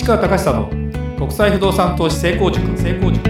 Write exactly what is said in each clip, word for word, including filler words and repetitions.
市川隆久の国際不動産投資成功塾。成功塾。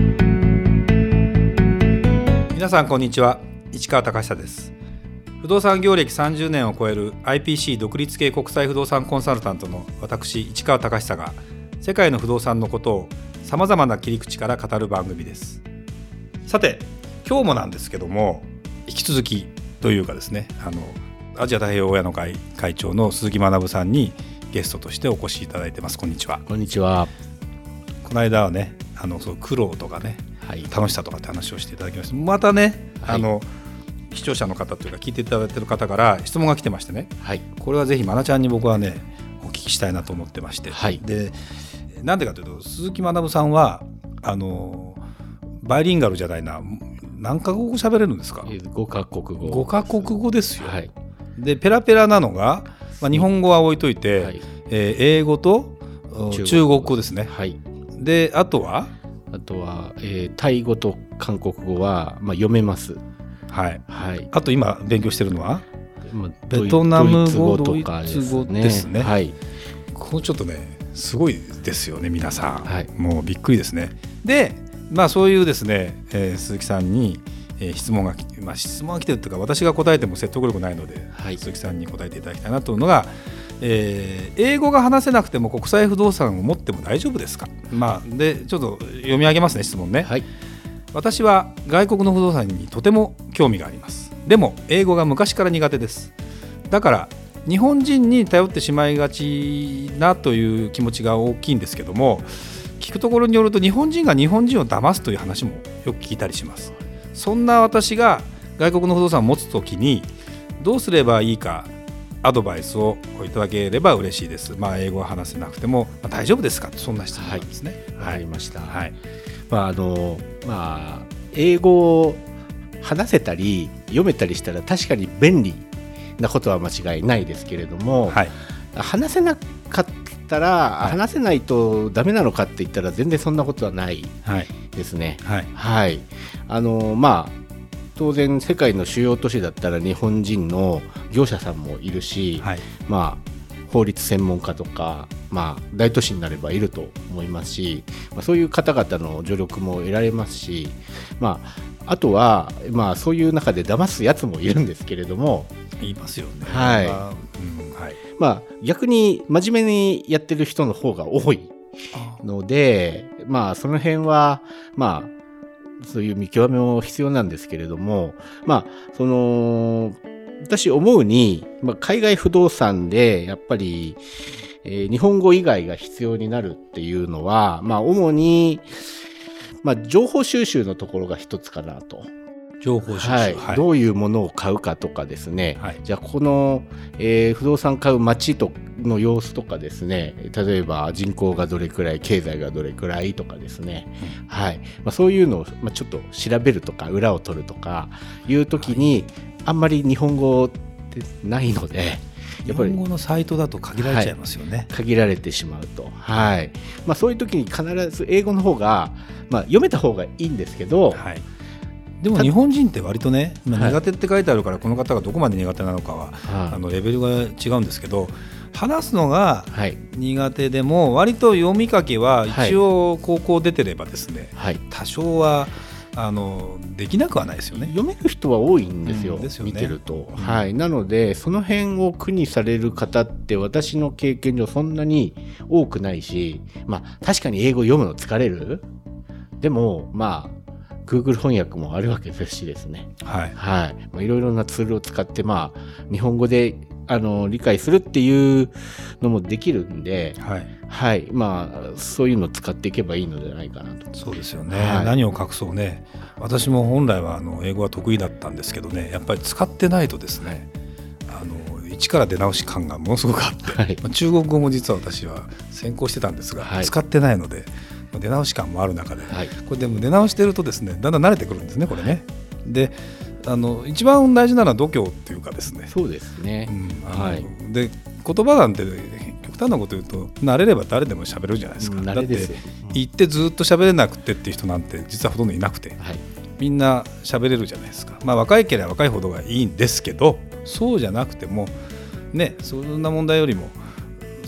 皆さんこんにちは、市川隆久です。不動産業歴さんじゅうねんを超える アイピーシー 独立系国際不動産コンサルタントの私市川隆久が世界の不動産のことをさまざまな切り口から語る番組です。さて今日もなんですけども、引き続きというかですね、あのアジア太平洋親の会会長の鈴木学さんにゲストとしてお越しいただいてます。こんにちは。 こんにちは。 この間はね、あのそう苦労とかね、はい、楽しさとかって話をしていただきました。またね、はい、あの視聴者の方というか聞いていただいている方から質問が来てましてね、はい、これはぜひ愛菜ちゃんに僕はねお聞きしたいなと思ってまして、はい、でなんでかというと、鈴木学さんはあのバイリンガルじゃないな、何カ国語喋れるんですか？ ごカ国語。 ごカ国語ですよ、 はい、 でペラペラなのが、まあ、日本語は置いといて、はい、えー、英語と中 国, 中国語ですね、はい、であとはあとは、えー、タイ語と韓国語は、まあ、読めます、 はいはい、あと今勉強してるのは、 まあ、 ベトナム語とかですね、ドイツ語ですね、 はい、 ここちょっとねすごいですよね皆さん、 はい、 もうびっくりですね。で、まあ、そういうですね、えー、鈴木さんに、えー、質問が、まあ、質問が来てるというか私が答えても説得力ないので、はい、鈴木さんに答えていただきたいなというのが、えー、英語が話せなくても国際不動産を持っても大丈夫ですか？まあ、でちょっと読み上げますね質問ね、はい、私は外国の不動産にとても興味があります。でも英語が昔から苦手です。だから日本人に頼ってしまいがちなという気持ちが大きいんですけども、聞くところによると日本人が日本人を騙すという話もよく聞いたりします。そんな私が外国の不動産を持つときにどうすればいいかアドバイスをいただければ嬉しいです。まあ、英語は話せなくても、まあ、大丈夫ですかと、そんな質問なんですね。 わ、はい、かりました、 はい、 まああのまあ、英語を話せたり読めたりしたら確かに便利なことは間違いないですけれども、はい、話せなかったら、はい、話せないとダメなのかって言ったら全然そんなことはないですね、はいはい、あのまあ当然世界の主要都市だったら日本人の業者さんもいるし、はい、まあ、法律専門家とか、まあ、大都市になればいると思いますし、まあ、そういう方々の助力も得られますし、まあ、あとは、まあ、そういう中で騙すやつもいるんですけれども、 いますよね、 はい、 うん、はい、 まあ、逆に真面目にやってる人の方が多いので、まあ、その辺はまあそういう見極めも必要なんですけれども、まあ、その私思うに、まあ、海外不動産でやっぱり、えー、日本語以外が必要になるっていうのは、まあ、主に、まあ、情報収集のところが一つかなと。 情報収集、 はいはい、 どういうものを買うかとかですね、はい、じゃあこの、えー、不動産買う街との様子とかですね、例えば人口がどれくらい、経済がどれくらいとかですね、うん、はい、まあ、そういうのを、まあ、ちょっと調べるとか裏を取るとかいうときに、はい、あんまり日本語ってないので、 やっぱり日本語のサイトだと限られちゃいますよね、はい、 限られてしまうと、はい、まあ、そういうときに必ず英語の方が、まあ、読めた方がいいんですけど、はい、 でも日本人って割とね、苦手って書いてあるから、この方がどこまで苦手なのかは、はい、あのレベルが違うんですけど、話すのが苦手でも割と読み書きは一応高校出てればですね、はい、多少はあのできなくはないですよね。 読める人は多いんですよ、うん、ですよね、見てると、うん、はい、なのでその辺を苦にされる方って私の経験上そんなに多くないし、まあ、確かに英語読むの疲れる。でもまあGoogle 翻訳もあるわけですしですね、はいはい、まあ、いろいろなツールを使って、まあ、日本語であの理解するっていうのもできるんで、はいはい、まあ、そういうのを使っていけばいいのではないかなと。 そうですよね、はい、何を隠そうね、私も本来はあの英語は得意だったんですけどね、やっぱり使ってないとですね、あの一から出直し感がものすごくあって、はい、まあ、中国語も実は私は専攻してたんですが、はい、使ってないので出直し感もある中で、はい、これでも出直してるとですね、だんだん慣れてくるんですね、これね。で、あの一番大事なのは度胸っていうかですね。 そうですね、 うん、はい、で言葉なんて極端なこと言うと慣れれば誰でも喋るじゃないですか、うん、慣れですよ。だって言ってずっと喋れなくてっていう人なんて実はほとんどいなくて、はい、みんな喋れるじゃないですか。まあ若いければ若いほどがいいんですけど、そうじゃなくてもね、そんな問題よりも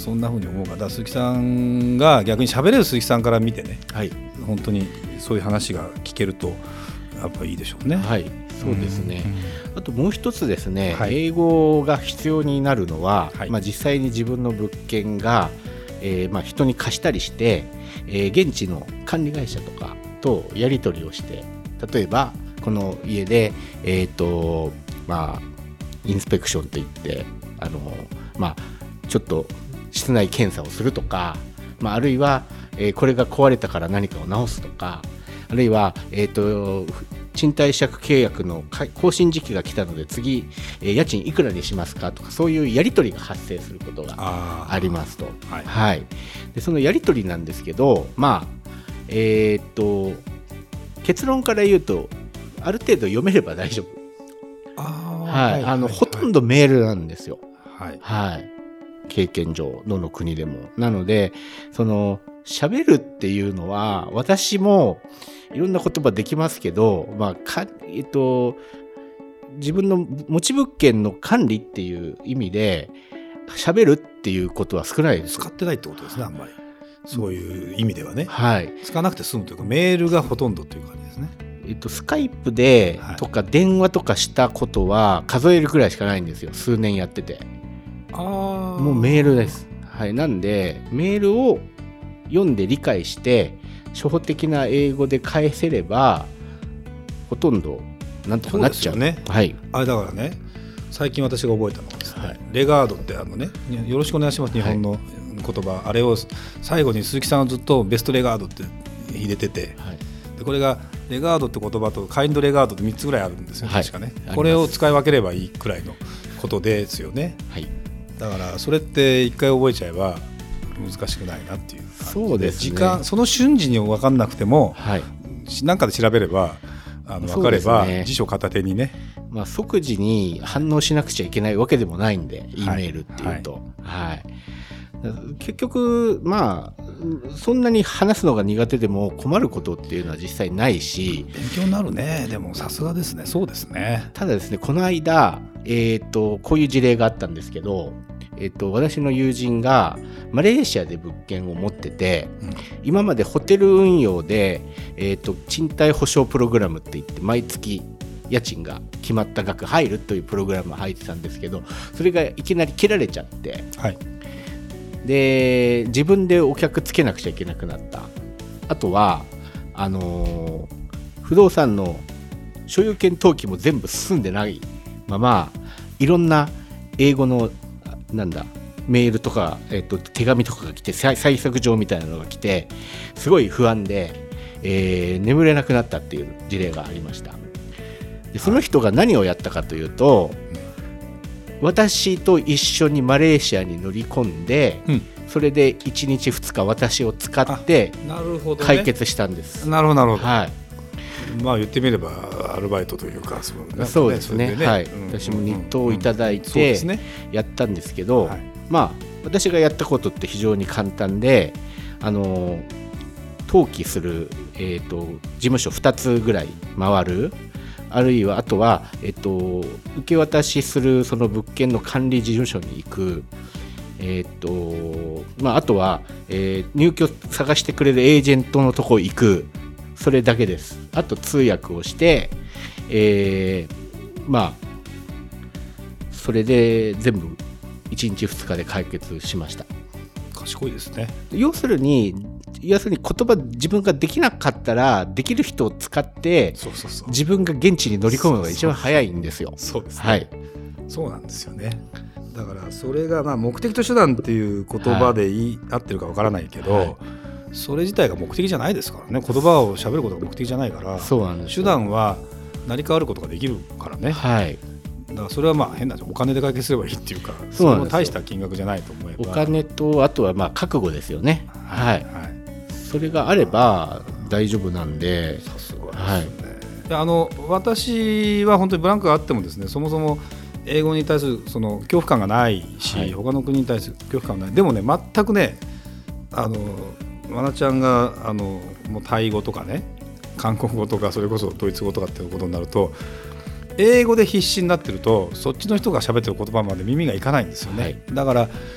そんな風に思うから、鈴木さんが逆に喋れる鈴木さんから見てね、はい、本当にそういう話が聞けるとやっぱいいでしょうね。 はい、そうですね、うん、あともう一つですね、はい、英語が必要になるのは、はい、まあ、実際に自分の物件が、えーまあ、人に貸したりして、えー、現地の管理会社とかとやり取りをして、例えばこの家で、えーとまあ、インスペクションといってあの、まあ、ちょっと室内検査をするとか、まあ、あるいは、えー、これが壊れたから何かを直すとか、あるいは、えーと、賃貸借契約の更新時期が来たので次、えー、家賃いくらにしますかとか、そういうやり取りが発生することがありますと。はいはい、でそのやり取りなんですけど、まあえー、と結論から言うとある程度読めれば大丈夫。あ、はい、あの、はい、ほとんどメールなんですよ。はいはい、経験上どの国でも。なのでその喋るっていうのは、私もいろんな言葉できますけど、まあかえっと、自分の持ち物件の管理っていう意味で喋るっていうことは少ないです。 使ってないってことですね、あんまり。そういう意味ではね、はい、使わなくて済むというか、メールがほとんどという感じですね。 えっと、スカイプでとか電話とかしたことは数えるくらいしかないんですよ、数年やってて。あ、もうメールです。はい、なんでメールを読んで理解して初歩的な英語で返せればほとんどなんとかなっちゃう。そうですよね。はい、あれだからね、最近私が覚えたのはですね、はい、レガードってあのね、よろしくお願いします、日本の言葉、はい、あれを最後に鈴木さんはずっとベストレガードって入れてて、はい、でこれがレガードって言葉とカインドレガードってみっつぐらいあるんですよ、はい、確かね。これを使い分ければいいくらいのことですよね。はい、だからそれって一回覚えちゃえば難しくないなっていう感じで。そうですね、時間その瞬時に分かんなくても、はい、なんかで調べればあの分かれば、ね、辞書片手にね、 まあ、即時に反応しなくちゃいけないわけでもないんで、E メールっていうと、はいはい、結局まあそんなに話すのが苦手でも困ることっていうのは実際ないし、 勉強になるね。でもさすがですね。そうですね。 ただですね、この間、えー、とこういう事例があったんですけど、えー、と私の友人がマレーシアで物件を持ってて、うん、今までホテル運用で、えー、と賃貸保証プログラムっていって毎月家賃が決まった額入るというプログラムが入ってたんですけど、それがいきなり切られちゃって、はい、で自分でお客つけなくちゃいけなくなった。あとはあのー、不動産の所有権登記も全部進んでないまま、いろんな英語のなんだメールとか、えー、と手紙とかが来て、催促状みたいなのが来て、すごい不安で、えー、眠れなくなったっていう事例がありました。でその人が何をやったかというと、私と一緒にマレーシアに乗り込んで、うん、それでいちにちふつか私を使って解決したんです。 なるほど、なるほど、はい、まあ言ってみればアルバイトというか、そうね、 そうですね、はい、うん、私も日当をいただいてやったんですけど、はい、まあ私がやったことって非常に簡単で、あの登記する、えーと、事務所ふたつぐらい回る、あるいはあとは、えっと、受け渡しするその物件の管理事務所に行く、えっとまあ、あとは、えー、入居探してくれるエージェントのとこ行く、それだけです。あと通訳をして、えー、まあそれで全部いちにちふつかで解決しました。 賢いですね。 要するに要するに言葉自分ができなかったらできる人を使ってそうそうそう自分が現地に乗り込むのが一番早いんですよ。 そうですね、はい、そうなんですよね。だからそれがまあ目的と手段っていう言葉でいい、はい、合ってるかわからないけど、はい、それ自体が目的じゃないですからね。言葉を喋ることが目的じゃないから、そうなんです。手段は成り代わることができるからね、はい、だからそれはまあ変なお金で解決すればいいっていうか、それも大した金額じゃないと思えば、 お金とあとはまあ覚悟ですよね。はい、はいはい、それがあれば大丈夫なんで。さすがですね、はい、 であの私は本当にブランクがあってもですね、そもそも英語に対するその恐怖感がないし、はい、他の国に対する恐怖感がない。でもね、全くね、あの愛菜ちゃんがあのもうタイ語とかね、韓国語とかそれこそドイツ語とかっていうことになると、英語で必死になってるとそっちの人が喋ってる言葉まで耳がいかないんですよね、はい、だから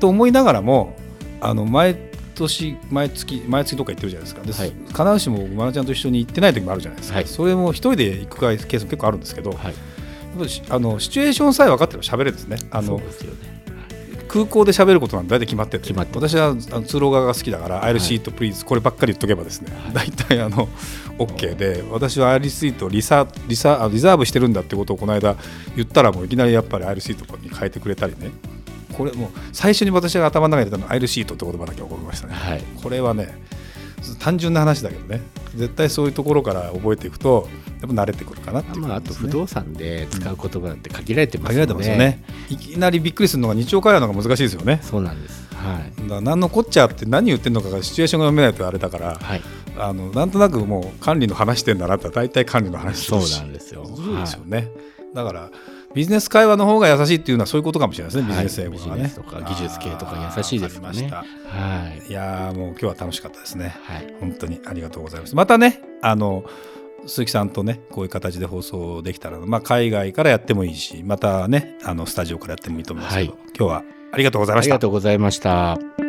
と思いながらもあの毎年毎月毎月どっか行ってるじゃないですか。で、はい、必ずしもまなちゃんと一緒に行ってない時もあるじゃないですか、はい、それも一人で行くケースも結構あるんですけど、はい、あのシチュエーションさえ分かってれば喋れるんですね。あのそうですよね。空港で喋ることなんて大体決まってて、私はあの通路側が好きだからアイルシートプリーズこればっかり言っとけばですね、はい、大体あの OK で、私はアイルシートリサリサリザーブしてるんだってことをこの間言ったら、もういきなりやっぱりアイルシートに変えてくれたりね。これもう最初に私が頭の中に出たのはアイルシートって言葉だけ覚えましたね、はい、これはね単純な話だけどね、絶対そういうところから覚えていくとやっぱ慣れてくるかなっていう、ね。まあ、あと不動産で使う言葉なんて限られてますよね、うん、限られてますよね。 いきなりびっくりするのが日常会話の方が難しいですよね。 そうなんです、はい、 だから何のこっちゃって何言ってるのかがシチュエーションが読めないとあれだから、はい、あのなんとなくもう管理の話してんだなって大体管理の話してるし、 そうなんですよ。 そうですよね、はい、だからビジネス会話の方が優しいっていうのはそういうことかもしれないですね、ビジネス英語がね、 はい、ビジネスとか技術系とか優しいですかね。 はい、いやもう今日は楽しかったですね、はい、本当にありがとうございます。またねあの鈴木さんとねこういう形で放送できたら、まあ、海外からやってもいいし、またねあのスタジオからやってもいいと思いますけど、はい、今日はありがとうございました。 ありがとうございました。